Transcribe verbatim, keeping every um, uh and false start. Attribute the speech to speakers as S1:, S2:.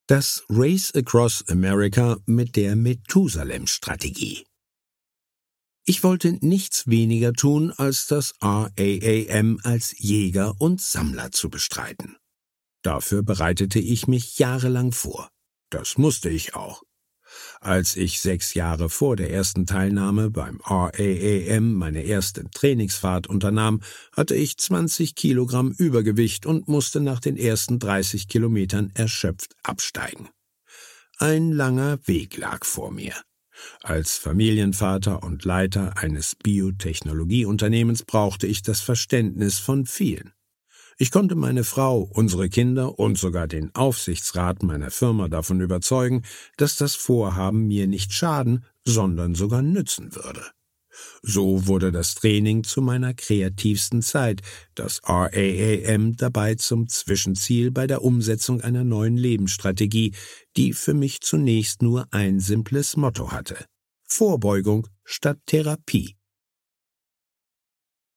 S1: Das Race Across America mit der Methusalem-Strategie. Ich wollte nichts weniger tun, als das R A A M als Jäger und Sammler zu bestreiten. Dafür bereitete ich mich jahrelang vor. Das musste ich auch. Als ich sechs Jahre vor der ersten Teilnahme beim R A A M meine erste Trainingsfahrt unternahm, hatte ich zwanzig Kilogramm Übergewicht und musste nach den ersten dreißig Kilometern erschöpft absteigen. Ein langer Weg lag vor mir. Als Familienvater und Leiter eines Biotechnologieunternehmens brauchte ich das Verständnis von vielen. Ich konnte meine Frau, unsere Kinder und sogar den Aufsichtsrat meiner Firma davon überzeugen, dass das Vorhaben mir nicht schaden, sondern sogar nützen würde. So wurde das Training zu meiner kreativsten Zeit, das R A A M dabei zum Zwischenziel bei der Umsetzung einer neuen Lebensstrategie, die für mich zunächst nur ein simples Motto hatte: Vorbeugung statt Therapie.